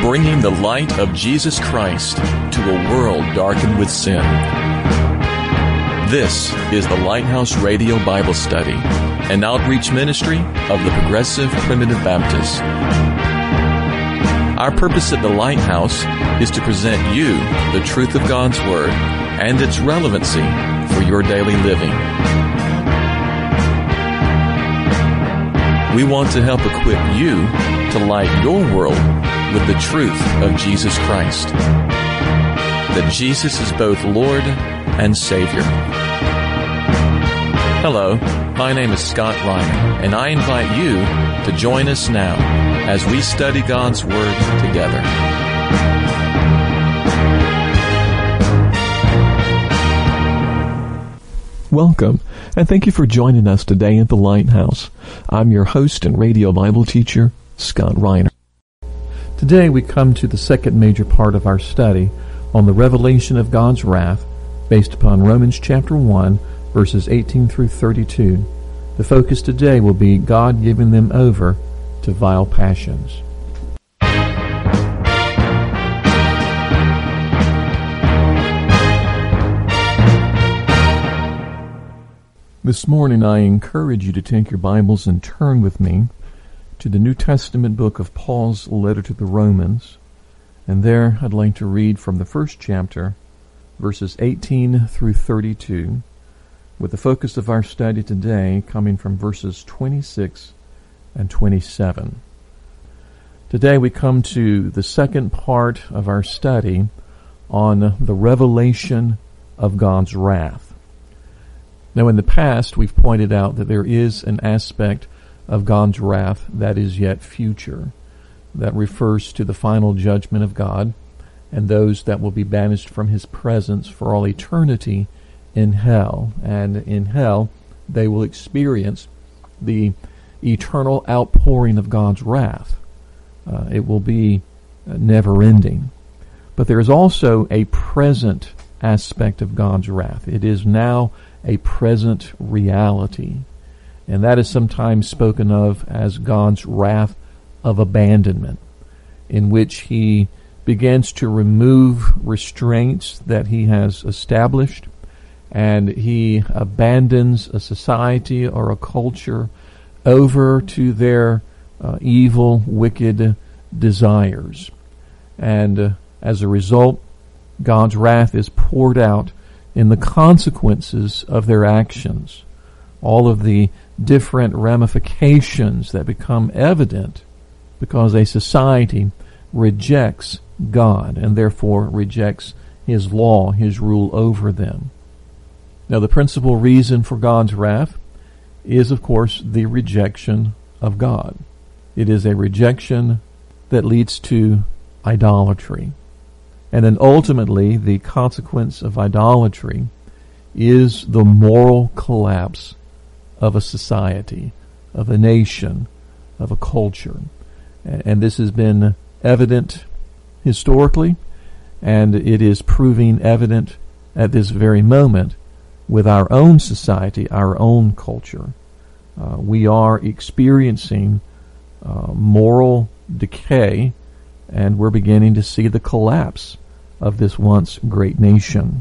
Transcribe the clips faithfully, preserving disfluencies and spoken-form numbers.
bringing the light of Jesus Christ to a world darkened with sin. This is the Lighthouse Radio Bible Study, an outreach ministry of the Progressive Primitive Baptists. Our purpose at the Lighthouse is to present you the truth of God's Word and its relevancy for your daily living. We want to help equip you to light your world with the truth of Jesus Christ. That Jesus is both Lord and Savior. Hello, my name is Scott Reiner, and I invite you to join us now as we study God's Word together. Welcome, and thank you for joining us today at the Lighthouse. I'm your host and radio Bible teacher, Scott Reiner. Today we come to the second major part of our study on the revelation of God's wrath based upon Romans chapter one, verses eighteen through thirty-two. The focus today will be God giving them over to vile passions. This morning I encourage you to take your Bibles and turn with me to the New Testament book of Paul's letter to the Romans. And there I'd like to read from the first chapter, verses eighteen through thirty-two, with the focus of our study today coming from verses twenty-six and twenty-seven. Today we come to the second part of our study on the revelation of God's wrath. Now, in the past, we've pointed out that there is an aspect of God's wrath that is yet future, that refers to the final judgment of God and those that will be banished from His presence for all eternity in hell. And in hell, they will experience the eternal outpouring of God's wrath. Uh, it will be uh, never-ending. But there is also a present aspect of God's wrath. It is now a present reality. And that is sometimes spoken of as God's wrath of abandonment, in which He begins to remove restraints that He has established, and He abandons a society or a culture over to their uh, evil, wicked desires. And uh, as a result, God's wrath is poured out in the consequences of their actions. All of the different ramifications that become evident because a society rejects God and therefore rejects His law, His rule over them. Now, the principal reason for God's wrath is, of course, the rejection of God. It is a rejection that leads to idolatry. And then ultimately, the consequence of idolatry is the moral collapse of a society, of a nation, of a culture. And this has been evident historically, and it is proving evident at this very moment with our own society, our own culture. Uh, we are experiencing uh, moral decay, and we're beginning to see the collapse of this once great nation.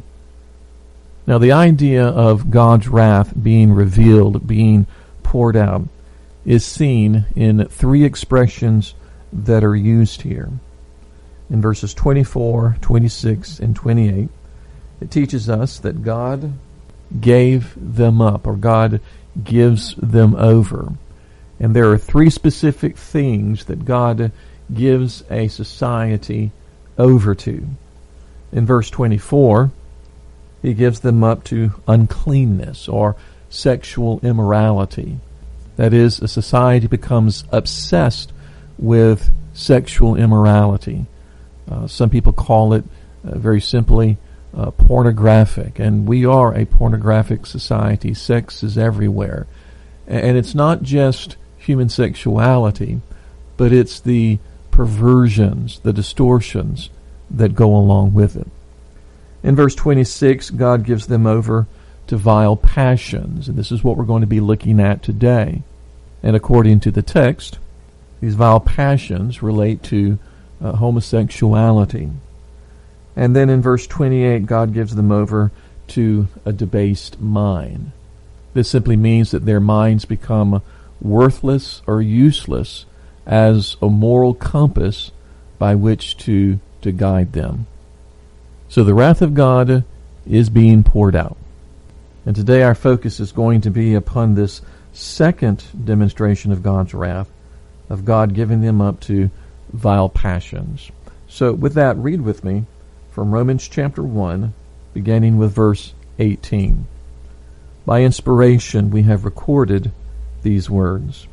Now, the idea of God's wrath being revealed, being poured out, is seen in three expressions that are used here. In verses twenty-four, twenty-six, and twenty-eight, it teaches us that God gave them up, or God gives them over. And there are three specific things that God gives a society over to. In verse twenty-four, He gives them up to uncleanness or sexual immorality. That is, a society becomes obsessed with sexual immorality. Uh, some people call it uh, very simply uh, pornographic, and we are a pornographic society. Sex is everywhere. And it's not just human sexuality, but it's the perversions, the distortions that go along with it. In verse twenty-six, God gives them over to vile passions, and this is what we're going to be looking at today. And according to the text, these vile passions relate to uh, homosexuality. And then in verse twenty-eight, God gives them over to a debased mind. This simply means that their minds become worthless or useless as a moral compass by which to, to guide them. So the wrath of God is being poured out. And today our focus is going to be upon this second demonstration of God's wrath, of God giving them up to vile passions. So with that, read with me from Romans chapter one, beginning with verse eighteen. By inspiration we have recorded these words.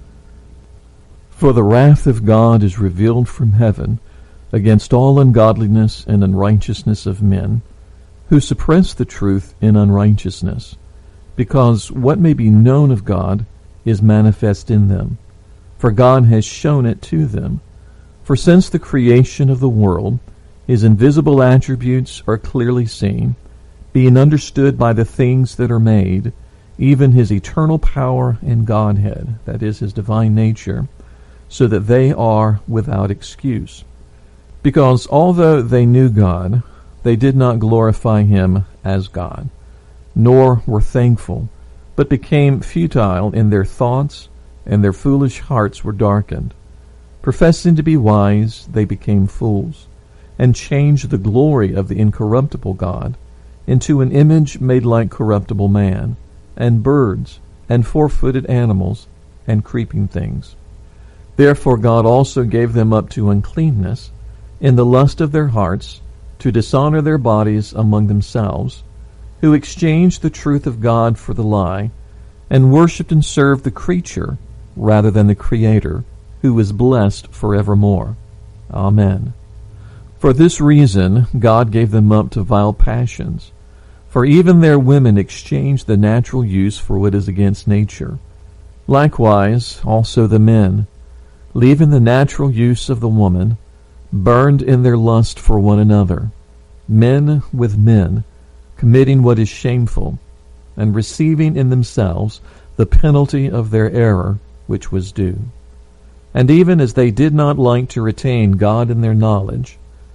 For the wrath of God is revealed from heaven against all ungodliness and unrighteousness of men, who suppress the truth in unrighteousness, because what may be known of God is manifest in them, for God has shown it to them. For since the creation of the world, his invisible attributes are clearly seen, being understood by the things that are made, even his eternal power and Godhead, that is, his divine nature, so that they are without excuse. Because although they knew God, they did not glorify him as God, nor were thankful, but became futile in their thoughts, and their foolish hearts were darkened. Professing to be wise, they became fools, and changed the glory of the incorruptible God into an image made like corruptible man, and birds, and four-footed animals, and creeping things. Therefore God also gave them up to uncleanness, in the lust of their hearts, to dishonor their bodies among themselves, who exchanged the truth of God for the lie, and worshipped and served the creature rather than the Creator, who is blessed forevermore. Amen. For this reason God gave them up to vile passions, for even their women exchanged the natural use for what is against nature. Likewise also the men, leaving the natural use of the woman, burned in their lust for one another, men with men, committing what is shameful, and receiving in themselves the penalty of their error which was due. And even as they did not like to retain God in their knowledge,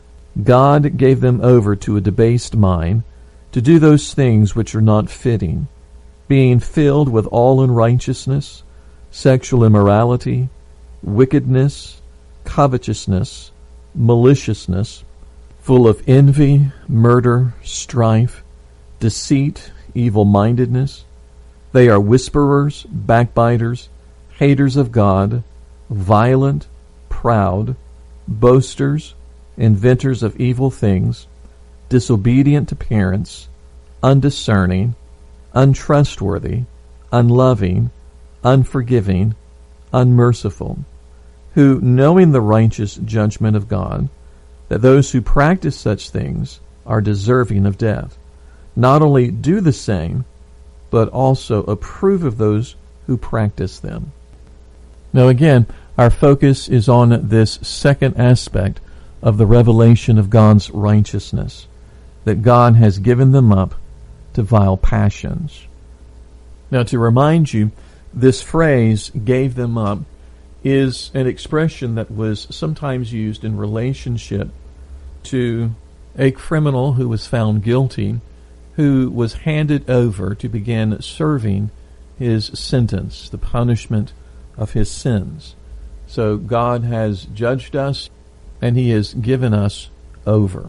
God gave them over to a debased mind, to do those things which are not fitting, being filled with all unrighteousness, sexual immorality, wickedness, covetousness, maliciousness, full of envy, murder, strife, deceit, evil-mindedness. They are whisperers, backbiters, haters of God, violent, proud, boasters, inventors of evil things, disobedient to parents, undiscerning, untrustworthy, unloving, unforgiving, unmerciful, who, knowing the righteous judgment of God, that those who practice such things are deserving of death, not only do the same, but also approve of those who practice them. Now again, our focus is on this second aspect of the revelation of God's righteousness, that God has given them up to vile passions. Now to remind you, this phrase, gave them up, is an expression that was sometimes used in relationship to a criminal who was found guilty, who was handed over to begin serving his sentence, the punishment of his sins. So God has judged us, and he has given us over.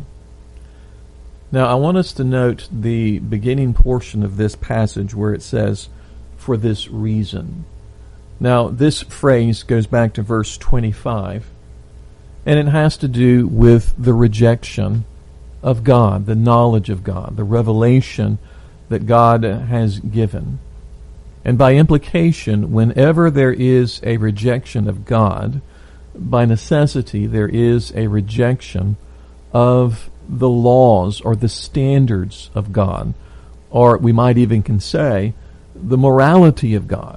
Now I want us to note the beginning portion of this passage where it says, for this reason. Now this phrase goes back to verse twenty-five, and it has to do with the rejection of God, the knowledge of God, the revelation that God has given. And by implication, whenever there is a rejection of God, by necessity there is a rejection of the laws or the standards of God, or we might even can say the morality of God.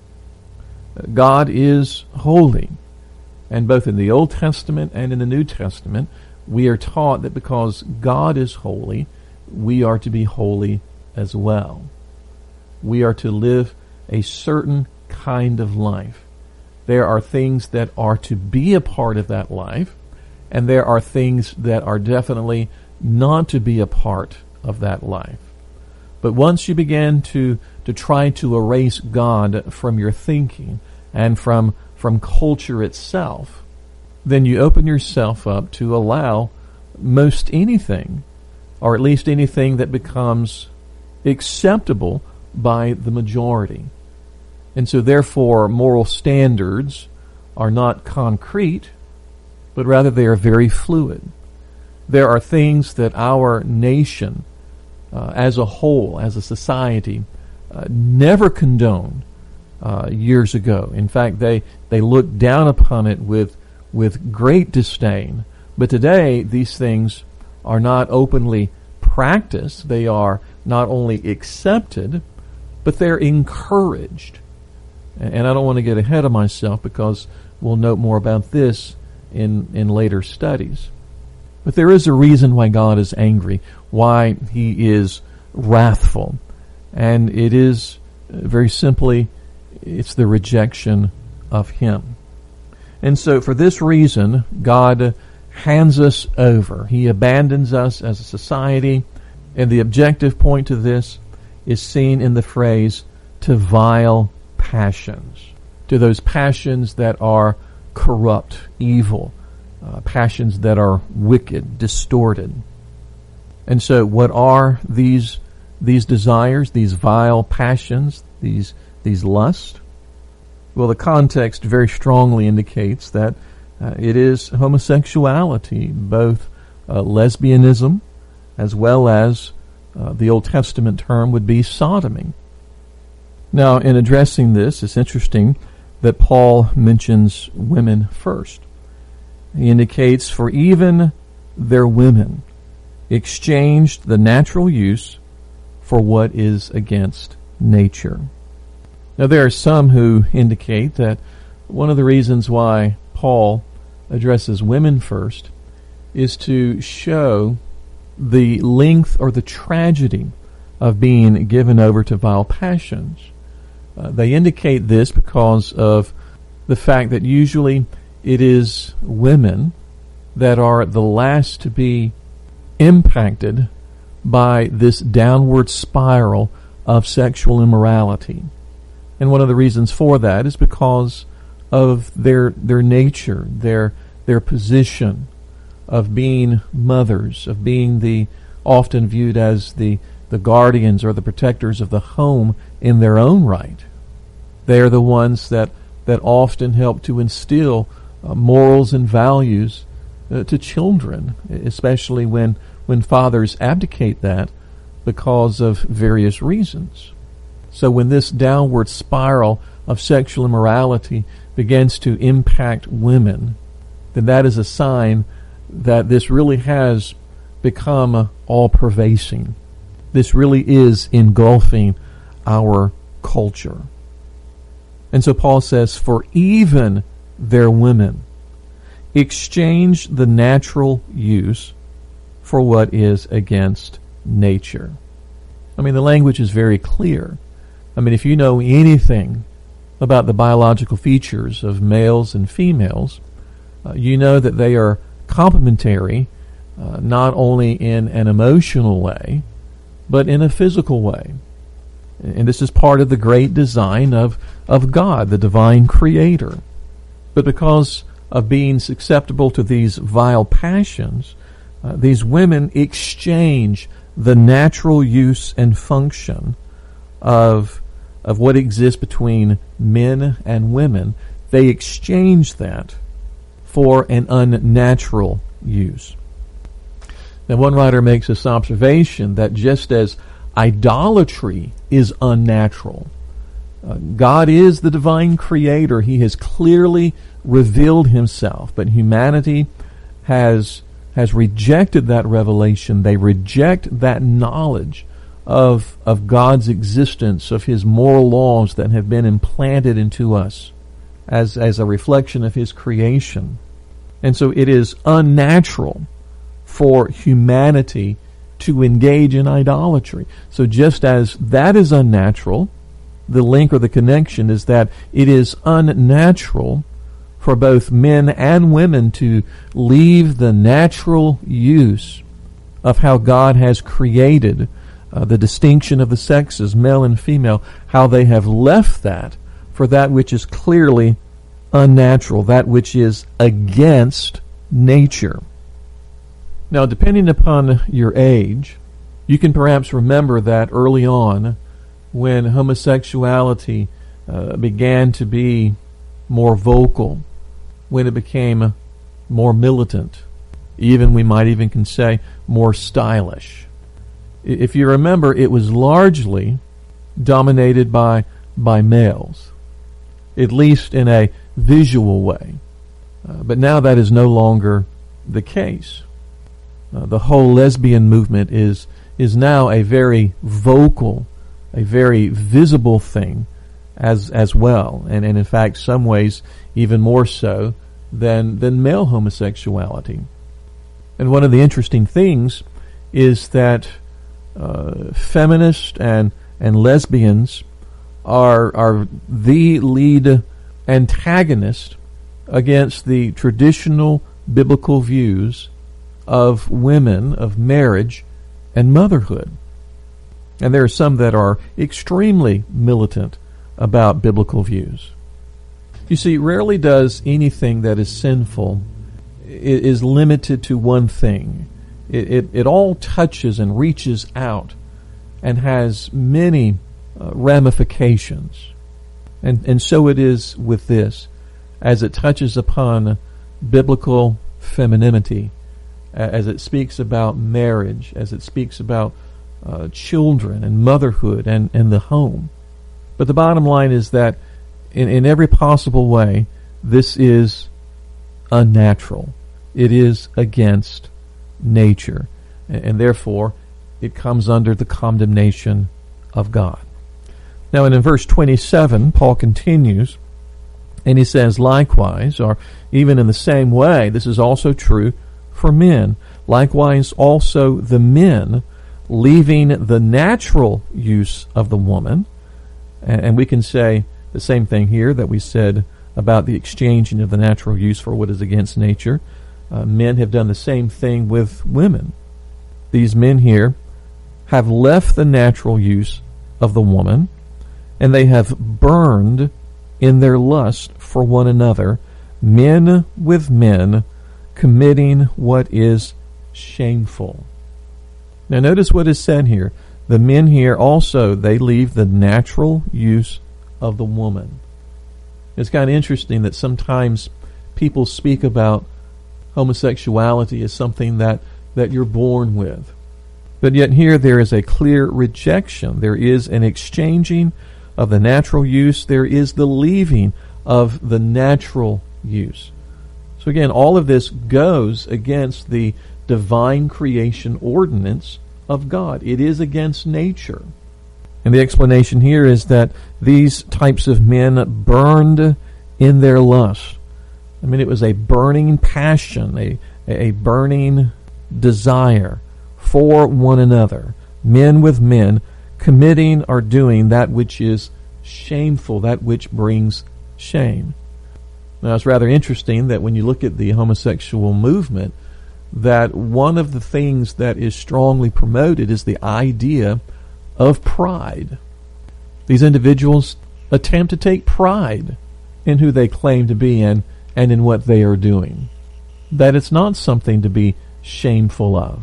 God is holy, and both in the Old Testament and in the New Testament we are taught that because God is holy, we are to be holy as well. We are to live a certain kind of life. There are things that are to be a part of that life, and there are things that are definitely not to be a part of that life. But once you begin to, to try to erase God from your thinking and from, from culture itself, then you open yourself up to allow most anything, or at least anything that becomes acceptable by the majority. And so therefore moral standards are not concrete, but rather they are very fluid. There are things that our nation uh, as a whole, as a society, uh, never condoned uh, years ago. In fact, they, they looked down upon it with, with great disdain. But today, these things are not openly practiced. They are not only accepted, but they're encouraged. And I don't want to get ahead of myself because we'll note more about this in, in later studies. But there is a reason why God is angry, why He is wrathful. And it is, very simply, it's the rejection of Him. And so for this reason, God hands us over. He abandons us as a society. And the objective point to this is seen in the phrase, to vile passions. To those passions that are corrupt, evil, uh, passions that are wicked, distorted. And so what are these these desires, these vile passions, these these lusts? Well, the context very strongly indicates that uh, it is homosexuality, both uh, lesbianism as well as uh, the Old Testament term would be sodomy. Now, in addressing this, it's interesting that Paul mentions women first. He indicates, for even their women exchanged the natural use for what is against nature. Now, there are some who indicate that one of the reasons why Paul addresses women first is to show the length or the tragedy of being given over to vile passions. Uh, they indicate this because of the fact that usually it is women that are the last to be impacted by this downward spiral of sexual immorality. And one of the reasons for that is because of their their nature, their their position of being mothers, of being the often viewed as the, the guardians or the protectors of the home in their own right. They are the ones that, that often help to instill uh, morals and values uh, to children, especially when, when fathers abdicate that because of various reasons. So when this downward spiral of sexual immorality begins to impact women, then that is a sign that this really has become all-pervasive. This really is engulfing our culture. And so Paul says, for even their women exchange the natural use for what is against nature. I mean, the language is very clear. I mean, if you know anything about the biological features of males and females, uh, you know that they are complementary, uh, not only in an emotional way, but in a physical way. And this is part of the great design of, of God, the divine creator. But because of being susceptible to these vile passions, uh, these women exchange the natural use and function of, of what exists between men and women. They exchange that for an unnatural use. Now, one writer makes this observation that just as idolatry is unnatural, uh, God is the divine creator. He has clearly revealed himself, but humanity has has rejected that revelation. They reject that knowledge of of God's existence, of his moral laws that have been implanted into us as as a reflection of his creation. And so it is unnatural for humanity to engage in idolatry. So just as that is unnatural, the link or the connection is that it is unnatural for for both men and women to leave the natural use of how God has created uh, the distinction of the sexes, male and female, how they have left that for that which is clearly unnatural, that which is against nature. Now, depending upon your age, you can perhaps remember that early on when homosexuality uh, began to be more vocal, when it became more militant, even we might even can say more stylish. If you remember, it was largely dominated by by males, at least in a visual way. Uh, but now that is no longer the case. Uh, the whole lesbian movement is is now a very vocal, a very visible thing as as well, and, and in fact some ways even more so than than male homosexuality. And one of the interesting things is that uh, feminists and and lesbians are are the lead antagonist against the traditional biblical views of women, of marriage, and motherhood. And there are some that are extremely militant about biblical views. You see, rarely does anything that is sinful is limited to one thing. It, it, it all touches and reaches out and has many uh, ramifications. And, and so it is with this, as it touches upon biblical femininity, as it speaks about marriage, as it speaks about uh, children and motherhood and, and the home. But the bottom line is that in, in every possible way, this is unnatural. It is against nature. And, and therefore, it comes under the condemnation of God. Now, and in verse twenty-seven, Paul continues, and he says, likewise, or even in the same way, this is also true for men. Likewise, also the men, leaving the natural use of the woman, and, and we can say the same thing here that we said about the exchanging of the natural use for what is against nature. Uh, men have done the same thing with women. These men here have left the natural use of the woman, and they have burned in their lust for one another, men with men, committing what is shameful. Now notice what is said here. The men here also, they leave the natural use of the woman. It's kind of interesting that sometimes people speak about homosexuality as something that, that you're born with. But yet here there is a clear rejection. There is an exchanging of the natural use. There is the leaving of the natural use. So again, all of this goes against the divine creation ordinance of God. It is against nature. And the explanation here is that these types of men burned in their lust. I mean, it was a burning passion, a, a burning desire for one another. Men with men committing or doing that which is shameful, that which brings shame. Now, it's rather interesting that when you look at the homosexual movement, that one of the things that is strongly promoted is the idea of pride. These individuals attempt to take pride in who they claim to be and, and in what they are doing. That it's not something to be shameful of.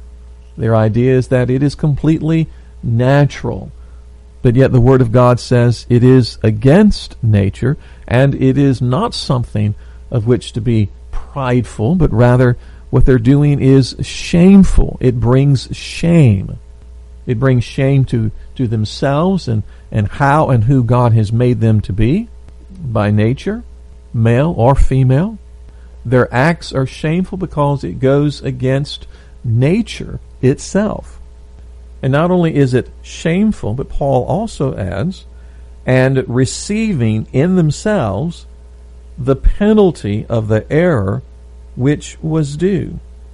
Their idea is that it is completely natural. But yet the Word of God says it is against nature, and it is not something of which to be prideful, but rather what they're doing is shameful. It brings shame. It brings shame to, to themselves and, and how and who God has made them to be by nature, male or female. Their acts are shameful because it goes against nature itself. And not only is it shameful, but Paul also adds, and receiving in themselves the penalty of the error which was due.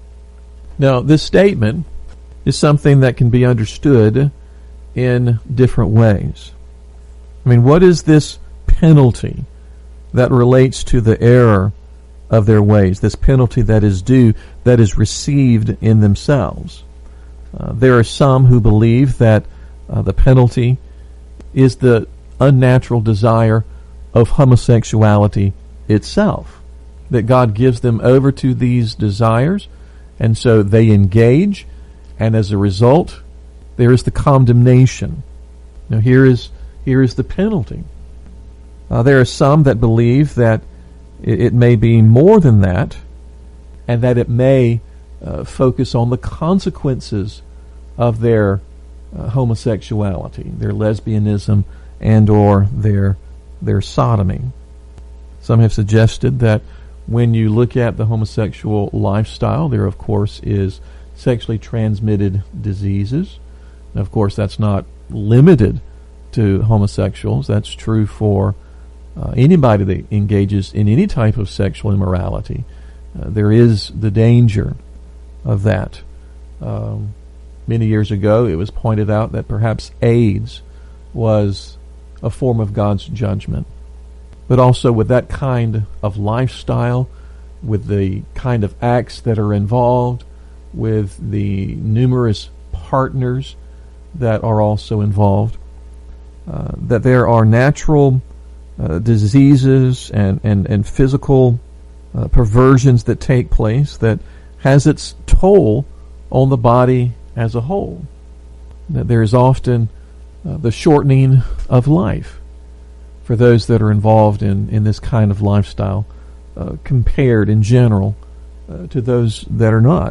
Now, this statement is something that can be understood in different ways. I mean, what is this penalty that relates to the error of their ways, this penalty that is due, that is received in themselves. Uh, there are some who believe that uh, the penalty is the unnatural desire of homosexuality itself, that God gives them over to these desires, and so they engage, and as a result, there is the condemnation. Now here is here is the penalty. Uh, there are some that believe that it, it may be more than that, and that it may uh, focus on the consequences of their uh, homosexuality, their lesbianism, and or their their sodomy. Some have suggested that when you look at the homosexual lifestyle, there of course is sexually transmitted diseases. And of course that's not limited to homosexuals. That's true for uh, anybody that engages in any type of sexual immorality. Uh, there is the danger of that. Um, many years ago it was pointed out that perhaps AIDS was a form of God's judgment. But also with that kind of lifestyle, with the kind of acts that are involved, with the numerous partners that are also involved, uh, that there are natural uh, diseases and, and, and physical uh, perversions that take place that has its toll on the body as a whole. That there is often uh, the shortening of life for those that are involved in, in this kind of lifestyle, uh, compared in general uh, to those that are not.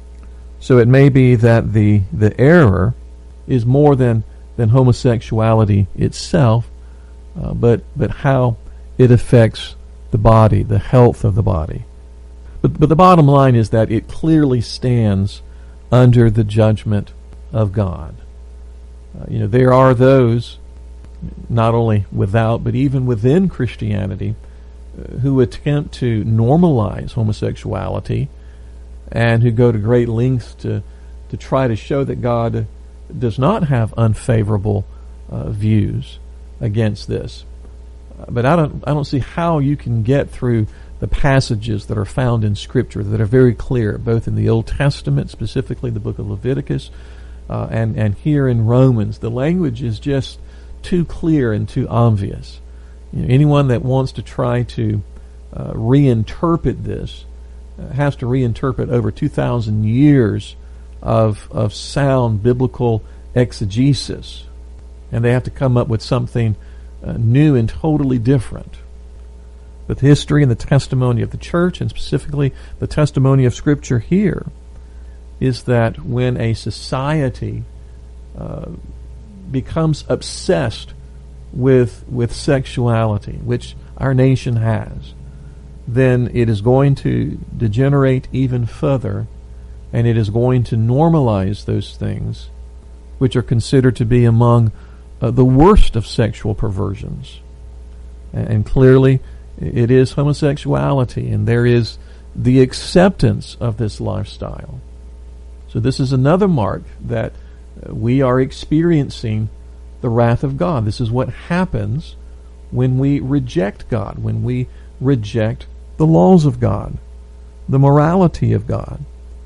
So it may be that the, the error is more than, than homosexuality itself, uh, but, but how it affects the body, the health of the body. But, but the bottom line is that it clearly stands under the judgment of God. Uh, you know, there are those, not only without, but even within Christianity, uh, who attempt to normalize homosexuality and who go to great lengths to, to try to show that God does not have unfavorable uh, views against this. Uh, but I don't, I don't see how you can get through the passages that are found in Scripture that are very clear, both in the Old Testament, specifically the book of Leviticus, uh, and, and here in Romans. The language is just too clear and too obvious. You know, anyone that wants to try to uh, reinterpret this uh, has to reinterpret over two thousand years of of sound biblical exegesis, and they have to come up with something uh, new and totally different. But the history and the testimony of the church, and specifically the testimony of Scripture here, is that when a society uh, becomes obsessed with with sexuality, which our nation has, then it is going to degenerate even further, and it is going to normalize those things which are considered to be among uh, the worst of sexual perversions. And, and clearly it is homosexuality, and there is the acceptance of this lifestyle. So this is another mark that we are experiencing the wrath of God. This is what happens when we reject God, when we reject the laws of God, the morality of God.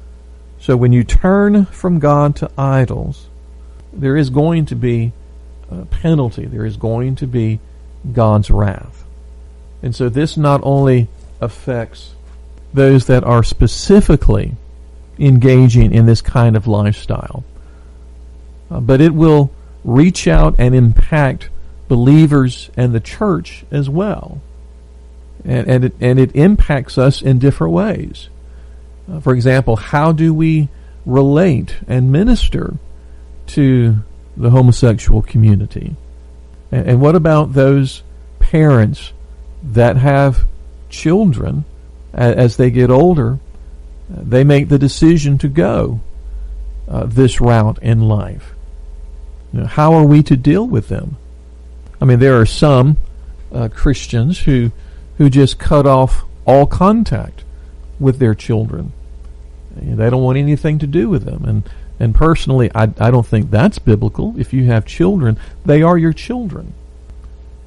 So when you turn from God to idols, there is going to be a penalty. There is going to be God's wrath. And so this not only affects those that are specifically engaging in this kind of lifestyle, uh, but it will reach out and impact believers and the church as well. And, and, it, and it impacts us in different ways. Uh, for example, how do we relate and minister to the homosexual community? And, and what about those parents that have children as, as they get older? Uh, they make the decision to go uh, this route in life. You know, how are we to deal with them? I mean, there are some uh, Christians who who just cut off all contact with their children. You know, they don't want anything to do with them. And and personally, I I don't think that's biblical. If you have children, they are your children.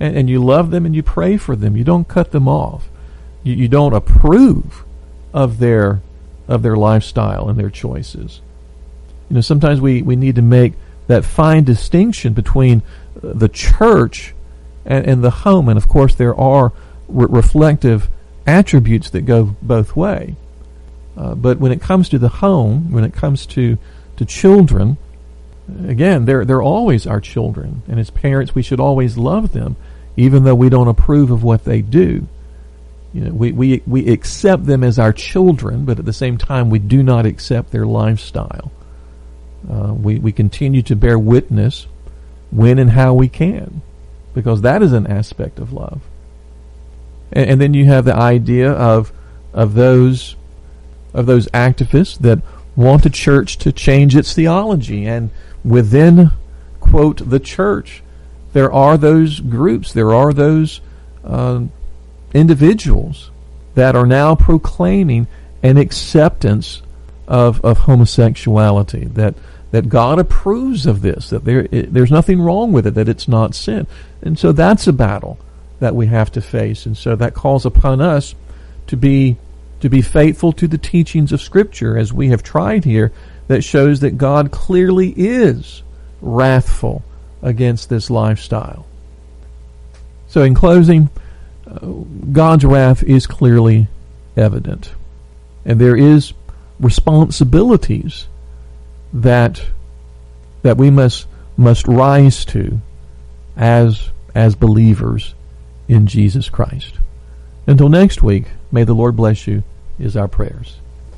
and, and you love them and you pray for them. You don't cut them off. You, you don't approve of their of their lifestyle and their choices. You know, sometimes we, we need to make that fine distinction between the church and, and the home, and of course there are re- reflective attributes that go both way. Uh, but when it comes to the home, when it comes to, to children, again, they're they're always our children, and as parents we should always love them, even though we don't approve of what they do. You know, we, we we accept them as our children, but at the same time we do not accept their lifestyle. Uh, we, we continue to bear witness when and how we can, because that is an aspect of love. And, and then you have the idea of of those of those activists that want the church to change its theology, and within, quote, the church, there are those groups, there are those uh, individuals that are now proclaiming an acceptance of of homosexuality, that that God approves of this, that there it, there's nothing wrong with it, that it's not sin. And so that's a battle that we have to face. And so that calls upon us to be to be faithful to the teachings of Scripture, as we have tried here, that shows that God clearly is wrathful against this lifestyle. So in closing, uh, God's wrath is clearly evident. And there is responsibilities that that we must must rise to as as believers in Jesus Christ. Until next week, may the Lord bless you, is our prayers.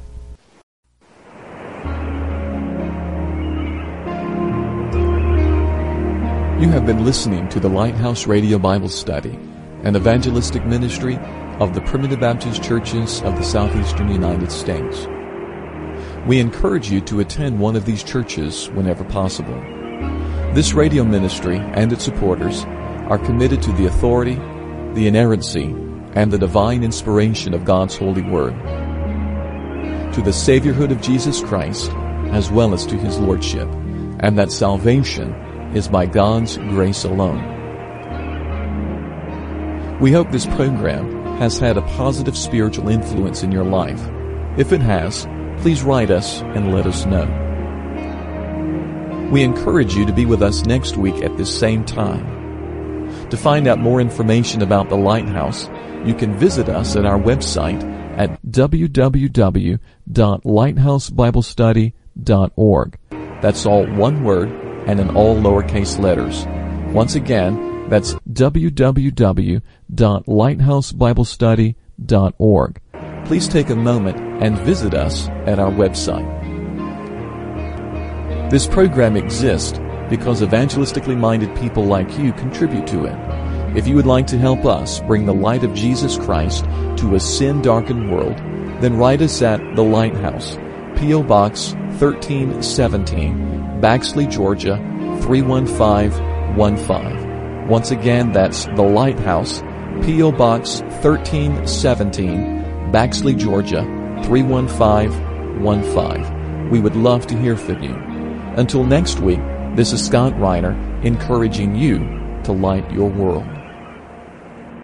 You have been listening to the Lighthouse Radio Bible Study, an evangelistic ministry of the Primitive Baptist Churches of the Southeastern United States. We encourage you to attend one of these churches whenever possible. This radio ministry and its supporters are committed to the authority, the inerrancy, and the divine inspiration of God's holy word, to the Saviorhood of Jesus Christ, as well as to His Lordship, and that salvation is by God's grace alone. We hope this program has had a positive spiritual influence in your life. If it has, please write us and let us know. We encourage you to be with us next week at this same time. To find out more information about the Lighthouse, you can visit us at our website at w w w dot lighthouse bible study dot org. That's all one word and in all lowercase letters. Once again, that's w w w dot lighthouse bible study dot org. Please take a moment and visit us at our website. This program exists because evangelistically minded people like you contribute to it. If you would like to help us bring the light of Jesus Christ to a sin-darkened world, then write us at The Lighthouse, P O. Box thirteen seventeen, Baxley, Georgia, three one five one five. Once again, that's The Lighthouse, P O. Box thirteen seventeen, Baxley, Georgia, three one five one five. We would love to hear from you. Until next week, this is Scott Reiner encouraging you to light your world.